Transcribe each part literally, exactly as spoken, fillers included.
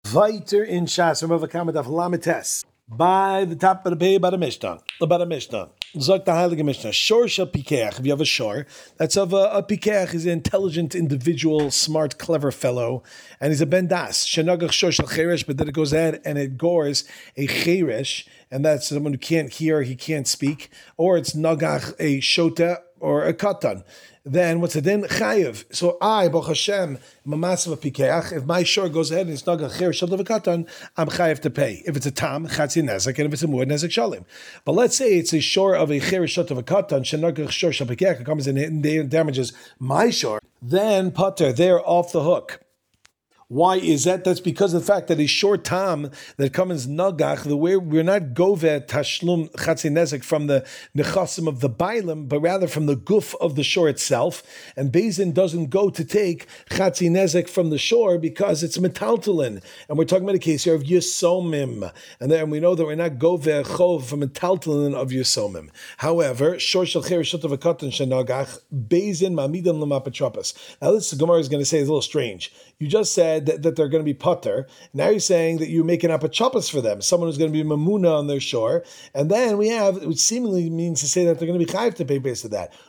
Weiter in Shas, Rav Kamad of Lamites. By the top of the page, by the Mishnah. About the Mishnah. Zok the Heilige Mishnah. Shor shel pikeach. If you have a shor, that's of a, a pikeach. He's an intelligent individual, smart, clever fellow, and he's a ben das. Shenagach shor shel cheresh, but then it goes ahead and it gores a cheresh, and that's someone who can't hear, he can't speak, or it's nagach a shota or a katan. Then what's it then? Chayiv. So I, Baruch Hashem, mamasav pikeach. If my shor goes ahead and it's nagach cheresh shel katan, I'm chayiv to pay. If it's a tam, chatzi nezek, and if it's a muad, nezek shalim. But let's say it's a shor of a cheresh shot of a katan, shenagach shor shel pikeach, it comes in and damages my shor, then pater, they're off the hook. Why is that? That's because of the fact that a short tam that comes nagach, the way we're not gove tashlum chatzi nezek from the nechasim of the bailim, but rather from the guf of the shore itself. And Bezin doesn't go to take chatzi nezek from the shore because it's metaltalin. And we're talking about a case here of yisomim. And then we know that we're not gove chov from metaltalin of yisomim. However, shor shel cheresh shot of a katan shenagach, Bezin mamidan lemapatropas. Now this Gemara is going to say is a little strange. You just said That, that they're going to be putter. Now you're saying that you're making up a chapas for them, someone who's going to be mamuna on their shore. And then we have, which seemingly means to say that they're going to be chayiv to pay based on that.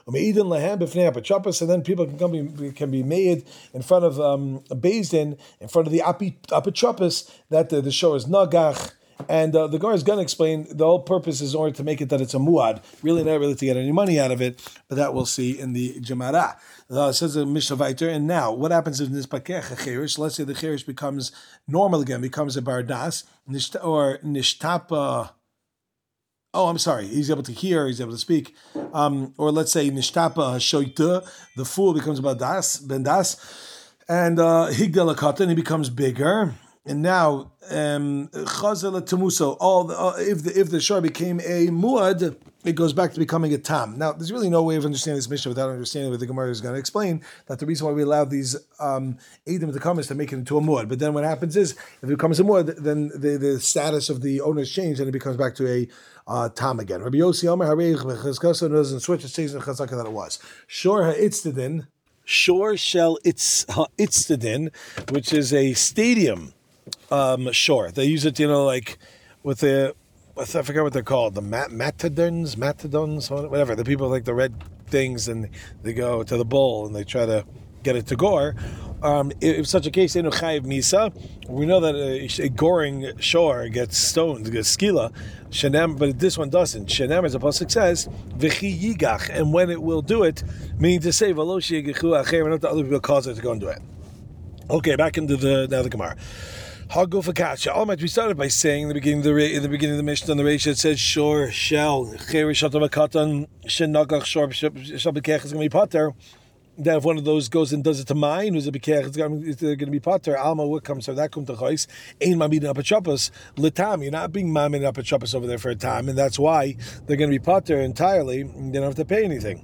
And then people can come be, can be made in front of um, a Bezdin, in front of the apitropas, that the, the shore is nagach. And uh, the Gemara is going to explain the whole purpose is in order to make it that it's a muad, really not really to get any money out of it, but that we'll see in the Gemara. Uh, it says the Mishnah Vayter, and now what happens if this pakech cherish? Let's say the cherish becomes normal again, becomes a bardas, or nishtapa. Oh, I'm sorry. He's able to hear. He's able to speak. Um, or let's say nishtapa hashoita, the fool becomes bardas, bendas, and higdal akatan, he becomes bigger. And now, um, chazal temuso. All the, uh, if the if the shor became a muad, it goes back to becoming a tam. Now, there's really no way of understanding this Mishnah without understanding what the Gemara is going to explain. That the reason why we allow these um, edim to come is to make it into a muad. But then what happens is, if it becomes a muad, then the, the status of the owner is changed, and it becomes back to a uh, tam again. Rabbi Yossi Omer Harei Chazkasa doesn't switch. It stays in Chazaka that it was. Shor haitztadin, shor shel itztadin, which is a stadium. Um, sure. They use it, you know, like with the, I forget what they're called, the mat- matadons, matadons, whatever. The people like the red things, and they go to the bull and they try to get it to gore. Um, if such a case, enu chayiv misa, we know that a, a goring shore gets stoned, gets skila, shenem, but this one doesn't. Shenem, as the pasuk says, v'chi yigach, and when it will do it, meaning to say, v'lo sheyigachu acher, not the other people cause it to go and do it. Okay, back into the now the Gemara. Haguf Akasha. All might we started by saying in the beginning of the in the beginning of the Mishnah, on the Reisha, it says shor shel cheresh shatav katan shenagach shor shel bekech is going to be potter. Then if one of those goes and does it to mine, who's a bekech, it's going to be potter. Alma, what comes from that? Kum tachos ein mamidin apatropas litam. You're not being mamidin apatropas over there for a time, and that's why they're going to be potter entirely. And they don't have to pay anything.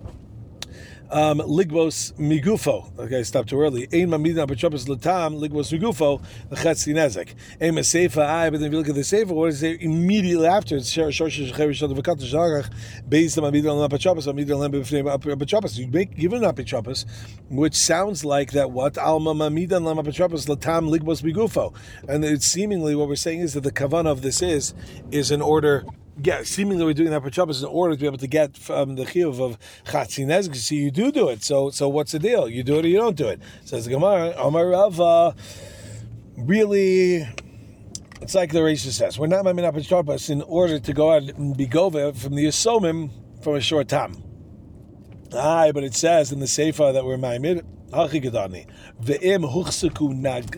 Um, ligbos migufo. Okay, I stopped too early. Ein mamidin apatropas latam ligbos migufo lechatzi nezek. Ein maseifa. I. But then if you look at the seifa, what does it say immediately after? It's shor shor shecherish shel v'kat sharach based on mamidin apatropas mamidin lem apatropas. You make given apatropas, which sounds like that. What alma mamidin lem apatropas latam ligbos migufo. And it's seemingly what we're saying is that the kavanah of this is is in order. Yeah, seemingly we're doing that for Shabbos in order to be able to get from the chiyuv of chatzi nezek. So you do do it. So so what's the deal? You do it or you don't do it? Says the Gemara, Amar Rava. Really, it's like the Reisha says. We're not making up Shabbos in order to go out and be gova from the Yisomim from a short time. Aye, but it says in the Sefer that we're ma'amid hachi gedani ve'im huchseku nag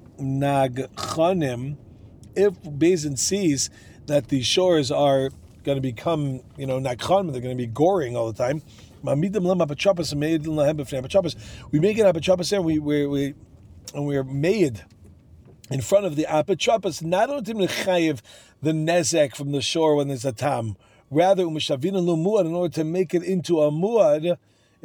nagchanim. If Bezin sees that the shores are going to become, you know, nakhan, they're going to be goring all the time. We make an apatropas there, we we we and we're made in front of the apatropas, not only to chayiv the nezek from the shore when there's a tam, rather u'mishavin lu muad, in order to make it into a muad,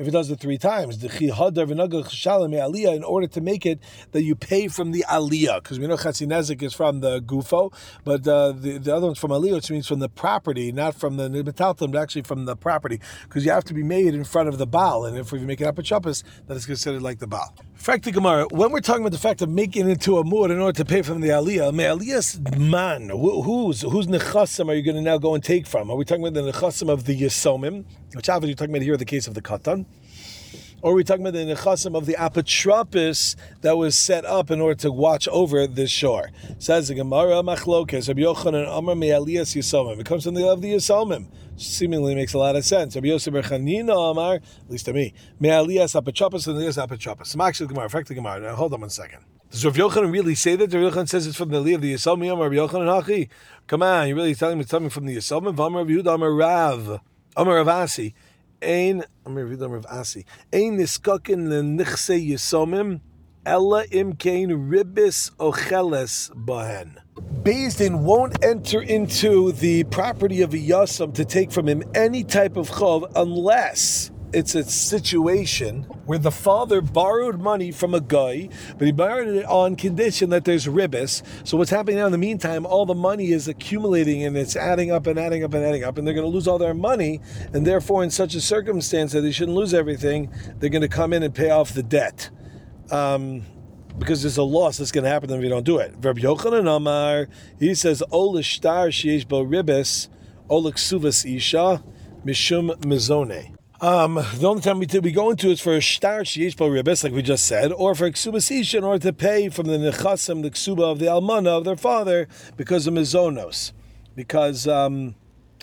if it does it three times. The chihadar v'nagel chashalim aliyah, in order to make it that you pay from the aliyah, because we know chatzi nezik is from the gufo, but uh, the the other one's from aliyah, which means from the property, not from the metalton, but actually from the property, because you have to be made in front of the baal, and if we make it up a chapas, that is considered like the baal. Fact the Gemara, when we're talking about the fact of making it into a muad in order to pay from the aliyah, may aliyah's man, whose whose nechasim are you going to now go and take from? Are we talking about the nechasim of the yesomim, which obviously you're talking about here the case of the katan? Or are we talking about the nechasim of the apotropis that was set up in order to watch over this shore? Says the Gemara, machlokes, Rabbi Yochanan Amar me'aliyas yisomim. It comes from the of the yisomim. Seemingly makes a lot of sense. Rabbi Yosef bar Chanina Amar, at least to me, me'aliyas apotropis and aliyas apotropis. So actually the Gemara, fact the Gemara. Now hold on one second. Does Rabbi Yochanan really say that? Rabbi Yochanan says it's from the aliyah of the yisomim. Rabbi Yochanan Hachi, come on, you're really telling me something from the yisomim? Amar Rabbi Yehuda Amar Rav, Amar Rav Asi. Ein, I'm going to read them Rav Asi. Ein niskakin lenichse yisomim, ella imkein ribis ocheles bahen. Beis Din won't enter into the property of a yasam to take from him any type of chov unless it's a situation where the father borrowed money from a guy, but he borrowed it on condition that there's ribis. So what's happening now in the meantime, all the money is accumulating and it's adding up and adding up and adding up, and they're going to lose all their money, and therefore in such a circumstance that they shouldn't lose everything, they're going to come in and pay off the debt. Um, because there's a loss that's going to happen if you don't do it. Rabbi Yochanan Amar, he says, Ol shtar sheyesh bo ribis, ol ksuvas isha, mishum mizone. Um, the only time we, t- we go into is for a shtar sheyesh bo ribis, like we just said, or for ksubas isha in order to pay from the nechasim, the ksuba of the almana of their father, because of mizonos. Because um,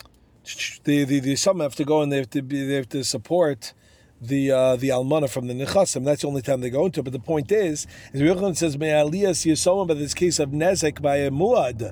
the the the some have to go and they have to be they have to support the uh, the almana from the nechasim. That's the only time they go into it. But the point is, is Yochanan says me'aliyas yisomim, but this case of nezek by a muad.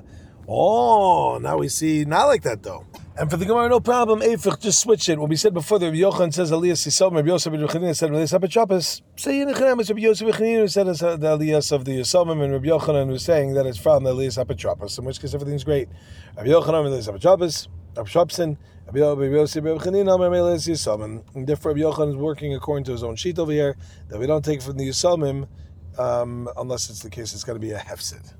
Oh, now we see not like that though. And for the Gemara, no problem. Eifich, just switch it. What we said before, the Rabbi Yochanan says aliyas yisomim. Rabbi Yosef bar Chanina said aliyas apotropis. Say in the Chanam, it's Rabbi Yosef bar Chanina who said it's the aliyas of the yisomim, and Rabbi Yochanan was saying that it's from the aliyas apotropis. In which case, everything's great. Rabbi Yochanan aliyas apotropis, apotropsin. Rabbi Yosef bar Chanina aliyas yisomim. And therefore, Rabbi Yochanan is working according to his own sheet over here that we don't take from the yisomim um, unless it's the case it's got to be a hefsid.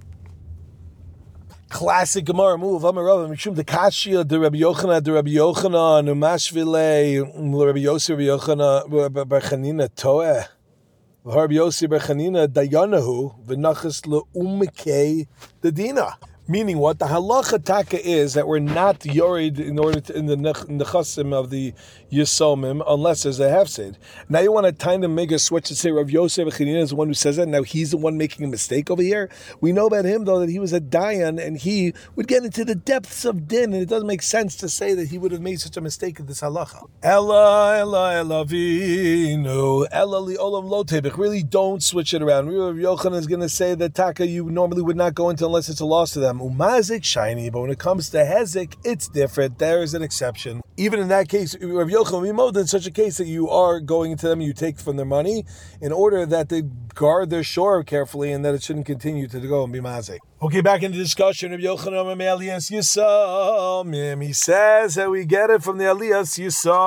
Classic Gemara move. Amarav Mishum the Kashia de Rabbi Yochanan de Rabbi Yochanan Umashvile Rabbi Yosef Rabbi Yochanan bar Chanina Toeh Rabbi Yosef bar Chanina Dayanahu v'nachas le'umkei the dina. Meaning what? The halacha taka is that we're not yorid in order to, in the nechasim of the yisomim unless there's a hefsid. Now you want to kind of make a switch and say Rav Yosef Chanina is the one who says that. Now he's the one making a mistake over here. We know about him though that he was a dayan and he would get into the depths of din, and it doesn't make sense to say that he would have made such a mistake in this halacha. Ella ella ella vino ella li olam lo tebich. Really don't switch it around. Rav Yochanan is going to say that taka you normally would not go into unless it's a loss to them. Umazik shiny, but when it comes to hezek, it's different. There is an exception. Even in that case, Rav Yochanan, we know that in such a case that you are going into them, you take from their money in order that they guard their shore carefully and that it shouldn't continue to go and be mazik. Okay, back in the discussion of Yochanan Aliyas Yisomim. He says that we get it from the Aliyas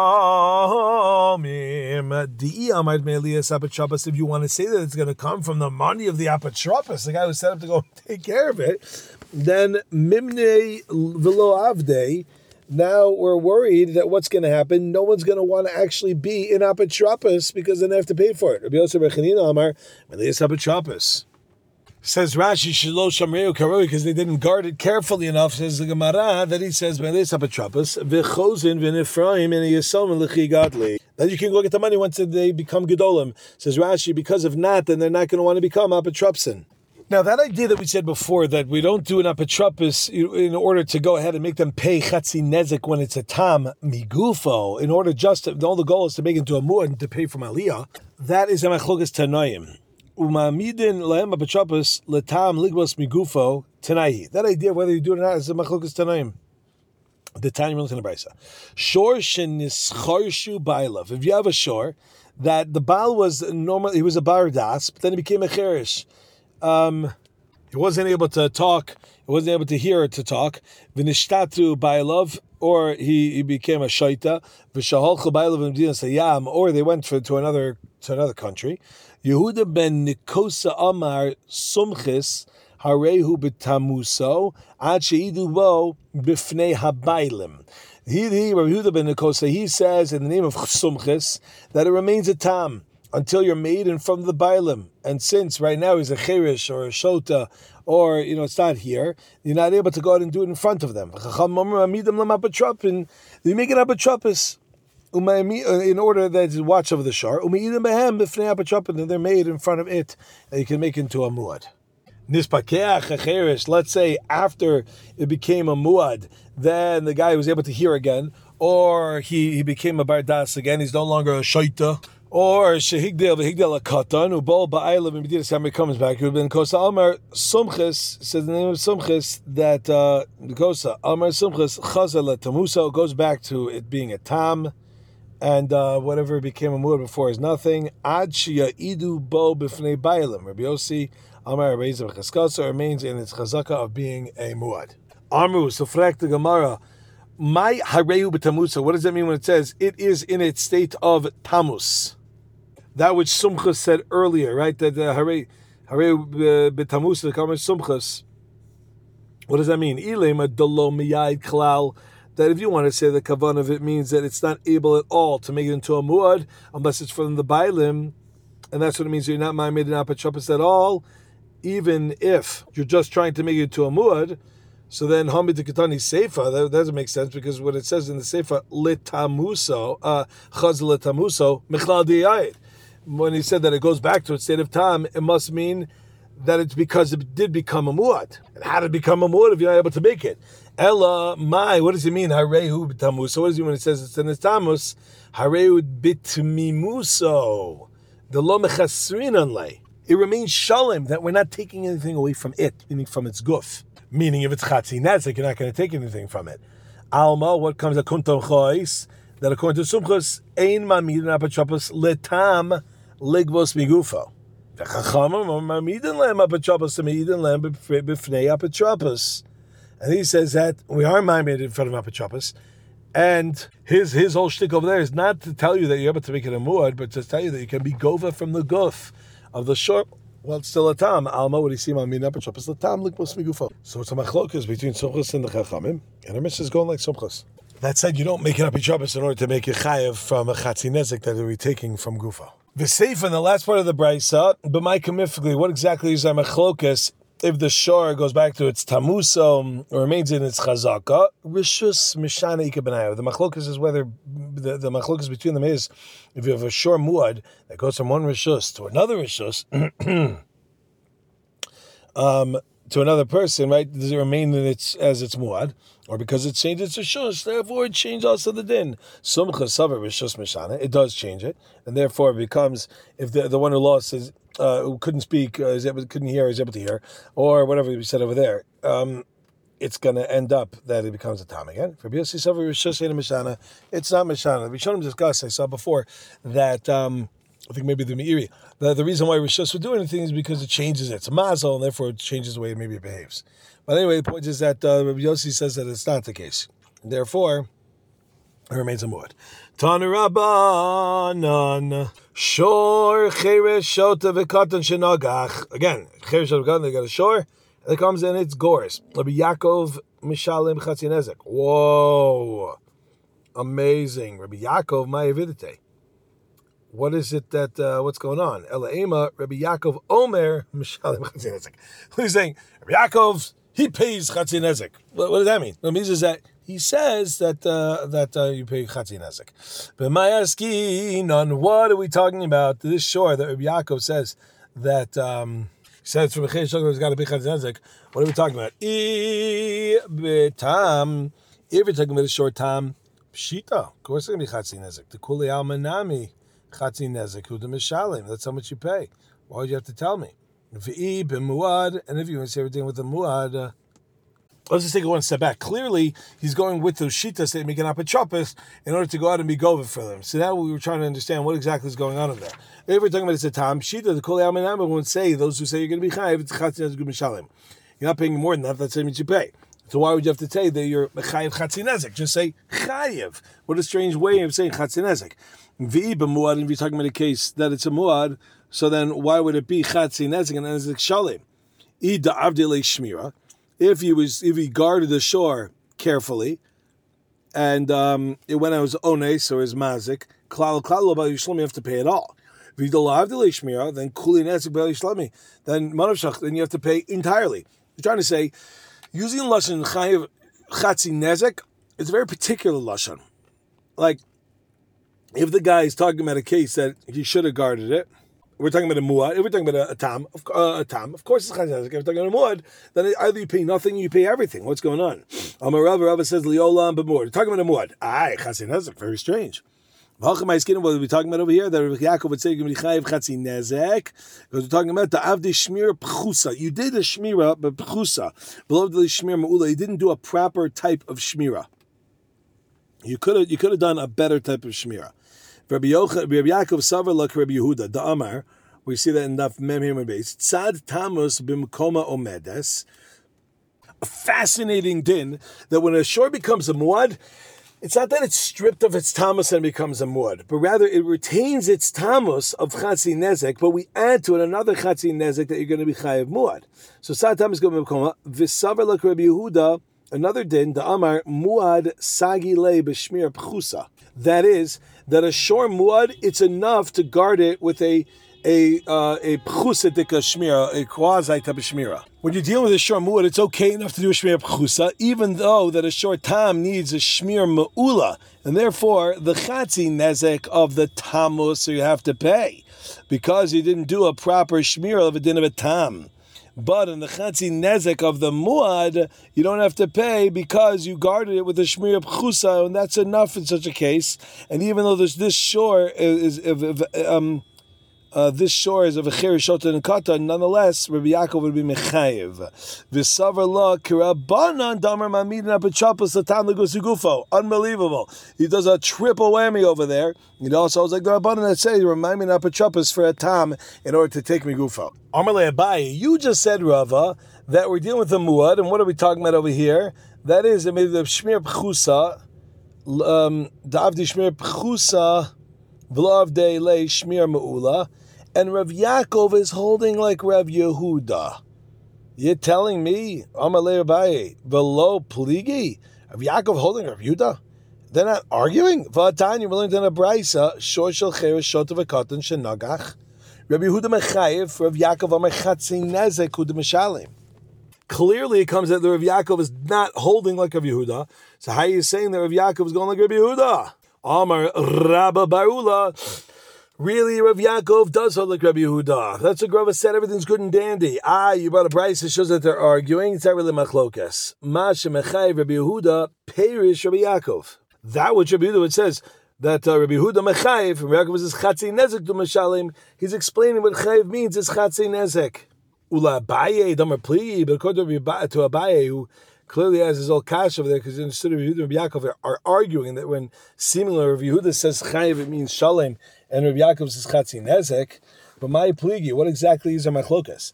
Yisomim. Di Amad Aliyas Apotropos. If you want to say that it's going to come from the money of the Apotropos, the guy who set up to go take care of it, then Mimne Velo Avde. Now we're worried that what's going to happen, no one's going to want to actually be in Apotropos because then they have to pay for it. Rabbi Yosef bar Chanina Amar Aliyas Apotropos. Says Rashi, Shelo Shamreu Karoi, because they didn't guard it carefully enough. Says the Gemara that he says, Melis Apotropos, V'chozin v'nefraim and Yisomim l'chi gadli. Then you can go get the money once they become gedolim. Says Rashi, because if not, then they're not going to want to become apotropsin. Now that idea that we said before, that we don't do an apotropos in order to go ahead and make them pay chatzi nezek when it's a tam migufo, in order just to, all the goal is to make it into a mu'ad and to pay from aliyah, that is a machlokas tanoim. Umamidin lahem apotropos letam ligbos migufo tanayi. That idea of whether you do it or not is a machlokas tanoim. The Tanya Milton in the Brisa. Shor shenischarshu bailav. If you have a shore that the baal was normal, he was a bardas, but then he became a cherish. Um, He wasn't able to talk. He wasn't able to hear to talk. V'nishtatu ba'elav, or he, he became a shaita. V'shaholchu ba'elav v'mdinas hayam, or they went for, to another to another country. Yehuda ben Nikosa Amar Sumchis Harehu b'tamuso ad sheidu bo b'fnei habaylim. He, he, Rabbi Yehuda ben Nikosa, he says in the name of Sumchis that it remains a tam until you're made in front of the Bailim. And since right now he's a Cherish or a Shota, or, you know, it's not here, you're not able to go out and do it in front of them. They make an apotropis in order that you watch over the shore. And they're made in front of it, and you can make it into a muad. Let's say after it became a muad, then the guy was able to hear again, or he, he became a bardas again, he's no longer a shaita. Or shehigdel v'higdel akatan ubol ba'ayla v'medidas hammer comes back. It would have been kosa almar sumchis, says the name of sumchis, that uh, kosa almar sumchis chazal tamusa goes back to it being a tam, and uh, whatever became a muad before is nothing. Ad shia idu bo b'fnei ba'aylim. Rabbi Yossi almar reizav chaskasa remains in its chazaka of being a muad. Amru sufrek the Gemara. My hareu b'tamusa. What does that mean when it says it is in its state of tamus? That which Sumchas said earlier, right? That the Harei b'tamus v'kamer Sumchas. What does that mean? Ilema dolo miyad klal. That if you want to say the kavan of it means that it's not able at all to make it into a muad unless it's from the bailim, and that's what it means. You're not made an apotropos at all, even if you're just trying to make it into a muad. So then Hamid the Katani Seifa, that doesn't make sense because what it says in the Seifa, litamuso, uh chaz litamuso, michlal diyayit. When he said that it goes back to its state of tam, it must mean that it's because it did become a muad. And how did it become a muad if you're not able to make it? Ella, my, what does he mean? Harehu b'tamus. So what does he mean when it says it's in its tamus? Harehu bitmimuso. The lo mechasrin anlay. It remains shalom, that we're not taking anything away from it, meaning from its guf. Meaning if it's chatzi nezik, you're not going to take anything from it. Alma, what comes a kunton chois? That according to Sumchus, ein mamid an apotropos letam ligvos migufo. V'chachamim mamidin lem apotropos mamidin lem b'fnei apotropos. And he says that we are mamid in front of apotropos, and his his whole shtick over there is not to tell you that you're able to make it a muad, but to tell you that you can be gova from the guf of the short. Well, it's still a tam. Alma, what do you see? Mamid apotropos letam ligvos migufo. So it's a machlokas between Sumchus and the Chachamim, and our mission is going like Sumchus. That said, you don't make an apotropos in order to make a chayev from a chatzi nezik that we're taking from gufa. The seif in the last part of the brisa, but my kamifically, what exactly is our machlokas if the shor goes back to its tamuso or remains in its chazaka? Rishus mishana ikabenayu. The machlokas is whether the, the machlokas between them is if you have a shor muad that goes from one rishus to another rishus, um, to another person, right? Does it remain in its as its muad? Or because it changes to shush, therefore it changes also the din. Sumcha savar rishus mishana, it does change it, and therefore it becomes, if the the one who lost is uh, who couldn't speak, uh, is able, couldn't hear, is able to hear, or whatever we said over there, um, it's going to end up that it becomes a tam again. For Biyasi savar rishus mishana, it's not mishana. We showed him discuss. I saw before that. Um, I think maybe the Meiri. The, the reason why Rishus would do anything is because it changes its mazel, and therefore it changes the way it maybe it behaves. But anyway, the point is that uh, Rabbi Yossi says that it's not the case. Therefore, it remains a muad. Tanu Rabbanan shor cheresh shota v'katan shenagach. Again, cheresh shota v'katan, they got a shor, and it comes in its gores. Rabbi Yaakov mishalim chatzi nezek. Whoa, amazing. Rabbi Yaakov ma'avidite. What is it that, uh, what's going on? Ela Ema, Rabbi Yaakov Omer, Mishalim Chatzi Nezek. He's saying, Rabbi Yaakov, he pays Chatzi Nezek. What, what does that mean? What it means is that he says that uh, that uh, you pay Chatzi Nezek. But my asking on what are we talking about? This shore that Rabbi Yaakov says that, um, he says from a Chesh Shogeg, he's got to pay Chatzi Nezek. What are we talking about? I betam, if you're talking about a short time, Pshita, of course it's going to be Chatzi Nezek. The Kuli Almanami. Chatzi nezek hu mishalim. That's how much you pay. Why would you have to tell me? V'i b'muad, and if you want to say everything with the muad, let's just take it one step back. Clearly, he's going with those shitas that make an apotropos in order to go out and be gova for them. So now we were trying to understand what exactly is going on in there. If we're talking about it's a tam shita, the kol yaminam won't say those who say you're going to be chayiv. It's chatzin nezek mishalim. You're not paying more than that. That's what means you pay. So why would you have to say that you're chayiv chatzin nezek? Just say chayiv. What a strange way of saying chatzin nezek. V'i b'muad, and if you're talking about a case that it's a muad, so then why would it be chatzin nezek and nezek shalim? I da'avdei shmira. If he was, if he guarded the shore carefully, and um, it went out as ones or as mazik, klal klal about yishlami, you have to pay it all. If you don't have the leishmira, then kuli nesik b'el yishlami, then manavshach, then you have to pay entirely. You're trying to say, using lashon chayiv chatzi nezek, it's a very particular lashon. Like, if the guy is talking about a case that he should have guarded it. We're talking about a muad. If we're talking about a, a tam, uh, a tam, of course it's chazazek. If we're talking about a muad, then either you pay nothing, or you pay everything. What's going on? Amar Rava, Rava says liolam b'muad. We're talking about a muad. Aye, chatzin nezek. Very strange. What are we talking about over here? That Yaakov would say chayiv chatzin nezek because we're talking about the avdi shmir pchusa. You did a shmira, but pchusa below the shmir maula. You didn't do a proper type of shmira. You could have, you could have done a better type of shmira. Rabbi Yaakov Savar like Rabbi Yehuda, the Amar, we see that in Daf Mem Him Beis. Tzad Tamus b'mkoma omedes. A fascinating din that when a shore becomes a muad, it's not that it's stripped of its tamus and becomes a muad, but rather it retains its tamus of chatzi nezek, but we add to it another chatzi nezek that you're going to be chayav muad. So Tzad Tamus b'mkoma v'Savar like Rabbi Yehuda. Another din, the Amar muad sagi le b'shmir pchusa. That is, that a shore muad, it's enough to guard it with a a uh, a pchusatika shmira, a quasi type of shmira. When you're dealing with a shore muad, it's okay enough to do a shmir pchusa, even though that a shore tam needs a shmir ma'ula, and therefore the chatzi nezek of the tamus, so you have to pay because you didn't do a proper shmira of a din of a tam. But in the chatzi nezek of the muad, you don't have to pay because you guarded it with a shmir pchusa, and that's enough in such a case. And even though there's this shore is, is um, uh, this shore is of a cherishota and kata, nonetheless, Rabbi Yaakov would be mechayiv. V'savar la kirabanan damar mamidin apachapos latam legusugufo. Unbelievable. He does a triple whammy over there. He also was like the rabbanan that say, remind me apachapos for a tam in order to take me gufo. Amarle Abaye, you just said, Rava, that we're dealing with the muad, and what are we talking about over here? That is, it made the shmir pchusa, um, the avdi shmir pchusa, v'lavdei le shmir ma'ula, and Rav Yaakov is holding like Rav Yehuda. You're telling me, Amarle Abaye, v'lo pligi, Rav Yaakov holding Rav Yehuda? They're not arguing? V'atan, you're willing to learn a braysa, shor shel cheres shot of a cotton shenagach. Rabbi Yehuda mechayev, Rav Yaakov amar chatzin nezek hu d'mishalim. Clearly, it comes that the Rav Yaakov is not holding like Rav Yehuda. So how are you saying that Rav Yaakov is going like Rabbi Yehuda? Amar Rabba Barula. Really, Rav Yaakov does hold like Rabbi Yehuda. That's what Rava said. Everything's good and dandy. Ah, you brought a price that shows that they're arguing. It's not really machlokas. Masha mechayev Rabbi Yehuda perish Rabbi Yaakov. That which Rabbi Yehuda says. That uh, Rabbi Yehuda mechayev, from Yaakov is chatzi nezek to mishalim. He's explaining what chayev means. It's chatzi nezek. Ula Abaye damer pli, but according to Abaye, who clearly has his old kash over there, because instead of Rabbi Yehuda and Rabbi Yaakov are, are arguing that when seemingly Rabbi Yehuda says chayev, it means shalem, and Rabbi Yaakov says chatzi nezek. But my pligi, what exactly is our machlokas?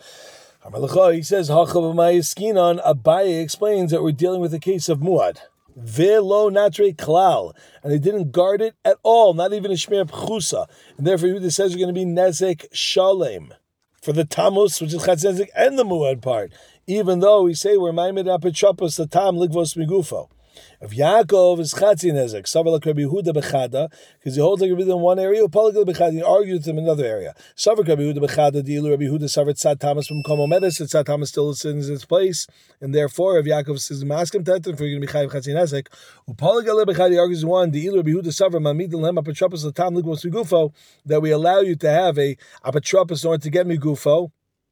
He says hachav skinon. Abaye explains that we're dealing with a case of muad. Velo natre klal, and they didn't guard it at all, not even a shmir pchusa, and therefore Yehuda says you're going to be nezek shalem for the tamus, which is chatz nezek, and the muad part. Even though we say we're maimed apetropos the tam ligvos migufo. If Yaakov is chatzi nezek, savar like Rabbi Yehuda bechada, because he holds like Rabbi Yehuda in one area, upalik bechada, he argues with him in another area. Savar Rabbi Yehuda bechada, dealer Rabbi Yehuda savar tzad tamas from komo medes, tzad tamas still sits in its place, and therefore if Yaakov says maskim tetem, for you're going to be chayiv chatzi nezek, upalik bechada, he argues one, dealer Rabbi Yehuda savar mamid lehem apetropos the tam ligvos migufo, that we allow you to have a apetropos in order to get migufo.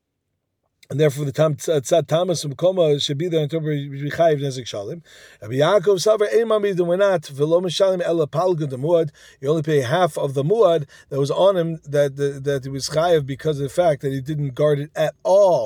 And therefore, the tam tzad tamas from koma should be there until we chayiv nezek shalim. Rabbi Yaakov savar ein mamid we're not v'lo mishalim ela palga the muad. You only pay half of the muad that was on him that that, that he was chayiv because of the fact that he didn't guard it at all.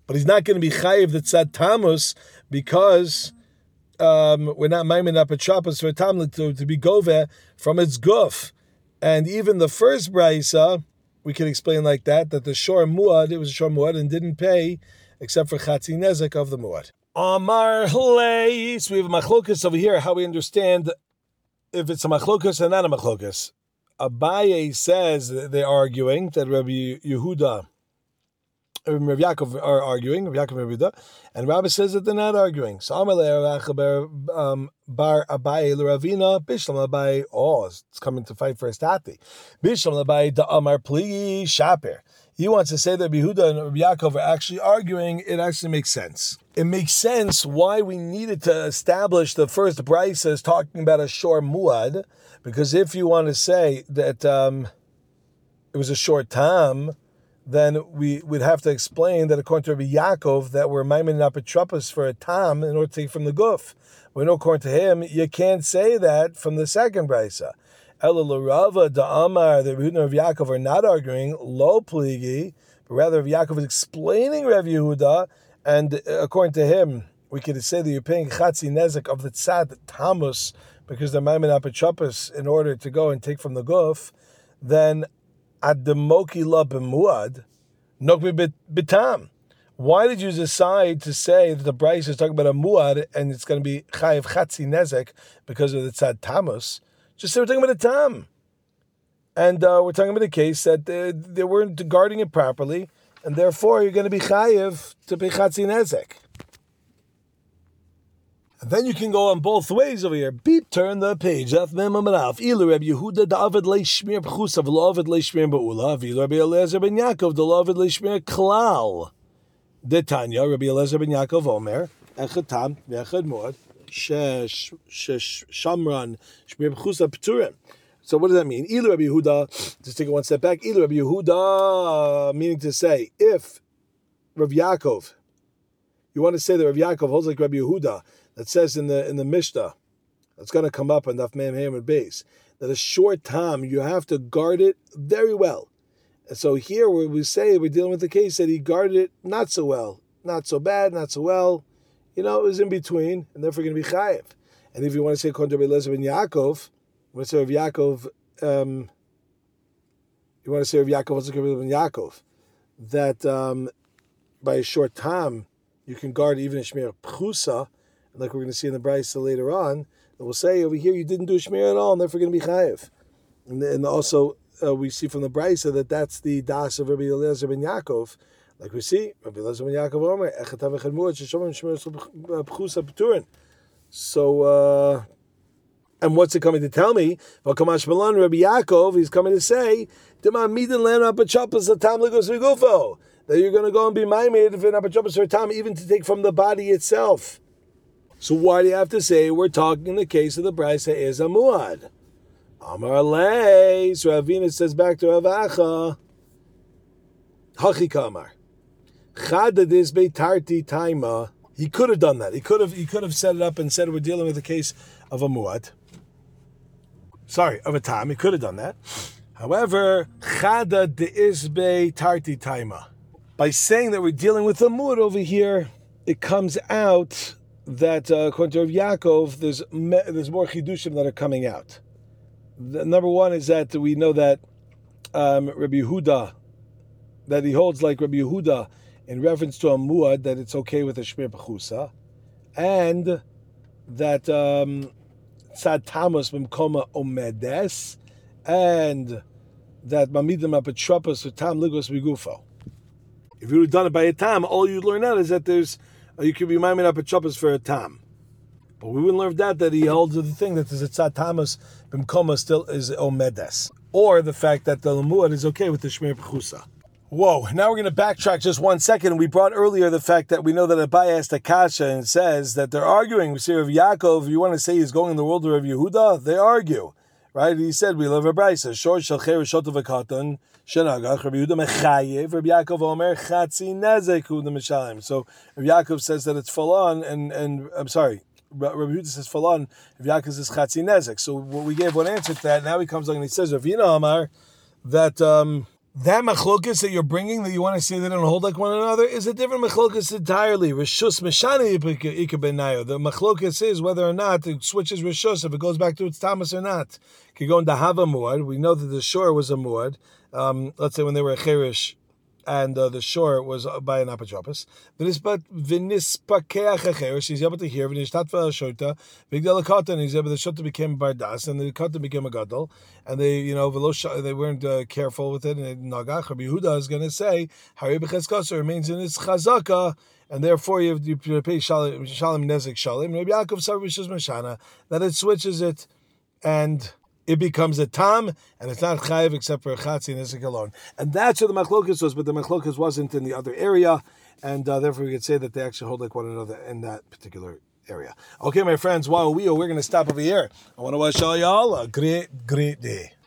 but he's not going to be chayiv the tzad tamus because um, we're not maimin up at shabbos for a tam to, to be gove from its guf. And even the first braysa, we can explain like that, that the shor muad, it was a shor muad and didn't pay except for chatzi nezek of the muad. Amar leis, we have a machlokas over here, how we understand if it's a machlokas or not a machlokas. Abaye says that they're arguing that Rabbi Yehuda and Rabbi Yaakov are arguing, Rabbi Yaakov and Rabbi Yehuda, and Rabbi says that they're not arguing. So Amar um, bar Abaye l'Ravina, Bishlam Abaye, oh, it's coming to fight for his tati. Bishlam Abaye da Amar pli shaper. He wants to say that Rabbi Yehuda and Rabbi Yaakov are actually arguing. It actually makes sense. It makes sense why we needed to establish the first brayso is talking about a shor muad, because if you want to say that um, it was a short time, then we would have to explain that according to Rabbi Yaakov that we're maimin up at truppers for a tam in order to take from the guf. We know according to him you can't say that from the second brayso. Ela l'Rava da Amar, the Rabbi Yehuda and Rabbi Yaakov are not arguing lo pligi, but rather Rabbi Yaakov is explaining Rabbi Yehuda, and according to him, we could say that you're paying chatzi nezek of the tzad tamus because they're maimin up at truppers in order to go and take from the guf. Then ad demoki la b'muad nokmi bitam. Why did you decide to say that the brayso is talking about a muad and it's going to be chayiv chatzi nezek because of the tzad tamus? Just say we're talking about a tam. And uh, we're talking about a case that they, they weren't guarding it properly, and therefore you're going to be chayiv to pay chatzi nezek. And then you can go on both ways over here. Beep, turn the page. Af mem amaraf. Ilu Rabbi Yehuda da'avid leishmir b'chusav lo'avid leishmir ba'ula. V'ilu Rabbi Eliezer ben Yaakov da'lo'avid leishmir klal. Detanya Rabbi Eliezer ben Yaakov omer echad tam v'echad muad shesh shesh shamran shmir b'chusav p'turim. So what does that mean? Ilu Rabbi Yehuda, just take it one step back. Ilu Rabbi Yehuda, meaning to say, if Rabbi Yaakov, you want to say that Rabbi Yaakov holds like Rabbi Yehuda, that says in the in the Mishnah, it's going to come up on Daf Mem Hamid base, that a short time you have to guard it very well. And so here where we say we're dealing with the case that he guarded it not so well, not so bad, not so well, you know, it was in between, and therefore going to be chayiv. And if you want to say according to Rabbi Eliezer ben Yaakov, you want to say Rabbi Yaakov, um, you want to say Rabbi Yaakov also Rabbi ben Yaakov, that um, by a short time you can guard even a shmir pchusa. Like we're going to see in the brayso later on, that we'll say over here you didn't do shmir at all, and therefore going to be chayiv. And, and also uh, we see from the brayso that that's the das of Rabbi Eliezer ben Yaakov. Like we see, Rabbi Eliezer ben Yaakov omer echad v'echad muad sheshomim shmir pchusa p'turin. So, uh, and what's it coming to tell me? V'kamash malan Rabbi Yaakov, he's coming to say, Dema midin len apachapas atam legos v'gufo, that you're going to go and be maimed if an apachapas or tam, even to take from the body itself. So why do you have to say we're talking in the case of the brayso is a muad? Amar lei. So Ravina says back to Rav Acha, Hachi kamar chada dis beitarti taima. He could have done that. He could have. He could have set it up and said we're dealing with the case of a muad. Sorry, of a tam. He could have done that. However, chada dis beitarti taima. By saying that we're dealing with a muad over here, it comes out that uh, according to Rav Yaakov, there's me, there's more chidushim that are coming out. The, number one is that we know that um, Rabbi Yehuda, that he holds like Rabbi Yehuda in reference to a muad, that it's okay with a shmir b'chusa, and that tzad tamus b'mkoma omedes, and that mamidim apetrupas for tam ligos b'gufo. If you would have done it by a tam, all you'd learn out is that there's you could be miming up at choppers for a tam. But we wouldn't learn that, that he holds the thing that there's a tzad tamas b'mkoma still is omedes. Or the fact that the lemuad is okay with the shmir b'chusa. Whoa, now we're going to backtrack just one second. We brought earlier the fact that we know that Abaye asked Akasha and says that they're arguing. We see Rav Yaakov, if you want to say he's going in the world of Rav Yehuda, they argue. Right? He said, we love a brayso. Shor shalcher shotav v'katan. Shenagach, Rabbi Yehuda mechayev, Rabbi Yaakov omer chatzi nezek hu d'mishalim. So Rabbi Yaakov says that it's full on, and and I'm sorry, Rabbi Yehuda says full on. Rabbi Yaakov says chatzi nezek. So what we gave one answer to that. Now he comes along and he says, Ravina Amar, that um, That machlokas that you're bringing, that you want to say they don't hold like one another, is a different machlokas entirely. Rishus meshani ikabenayo. The machlokas is whether or not it switches rishus, if it goes back to its tamas or not. Could go into hava muad. We know that the shore was a muad. Um, let's say when they were a cherish, and uh, the shore was by an apotropos. V'nispakeach acherish, he's able to hear. V'nishtatva shota, v'gdel katan, he's able. The shota became bardas, and the katan became a gadol. And they, you know, they weren't uh, careful with it. And Nagach Rabbi Yehuda is going to say, Hari b'cheskasa remains in its chazaka, and therefore you have to pay shalom nezik shalom. Rabbi Yaakov said rishus mashana, that it switches it, and it becomes a tam, and it's not chayiv except for a chatzi nizik alone. And that's where the machlokas was, but the machlokas wasn't in the other area, and uh, therefore we could say that they actually hold like one another in that particular area. Okay, my friends, while we are, we're going to stop over here. I want to wish all y'all a great, great day.